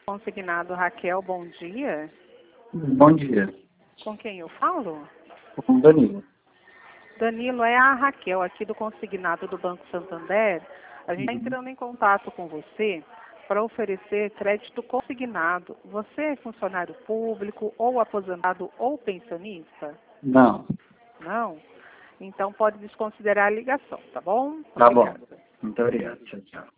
Consignado Raquel, bom dia. Bom dia. Com quem eu falo? Com Danilo. Danilo, é a Raquel aqui do Consignado do Banco Santander. A gente está entrando em contato com você para oferecer crédito consignado. Você é funcionário público, ou aposentado, ou pensionista? Não. Não? Então pode desconsiderar a ligação, tá bom? Tá bom. Obrigada. Muito obrigado. Tchau, tchau.